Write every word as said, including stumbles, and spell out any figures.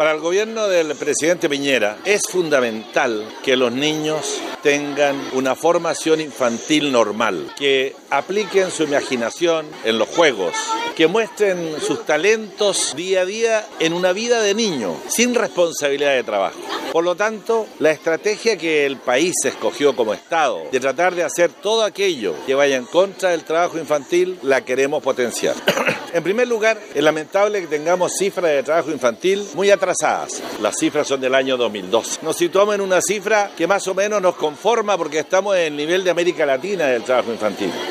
Para el gobierno del presidente Piñera es fundamental que los niños tengan una formación infantil normal, que apliquen su imaginación en los juegos, que muestren sus talentos día a día en una vida de niño, sin responsabilidad de trabajo. Por lo tanto, la estrategia que el país escogió como Estado de tratar de hacer todo aquello que vaya en contra del trabajo infantil, la queremos potenciar. En primer lugar, es lamentable que tengamos cifras de trabajo infantil muy atrasadas. Las cifras son del año dos mil dos. Nos situamos en una cifra que más o menos nos conforma porque estamos en el nivel de América Latina del trabajo infantil.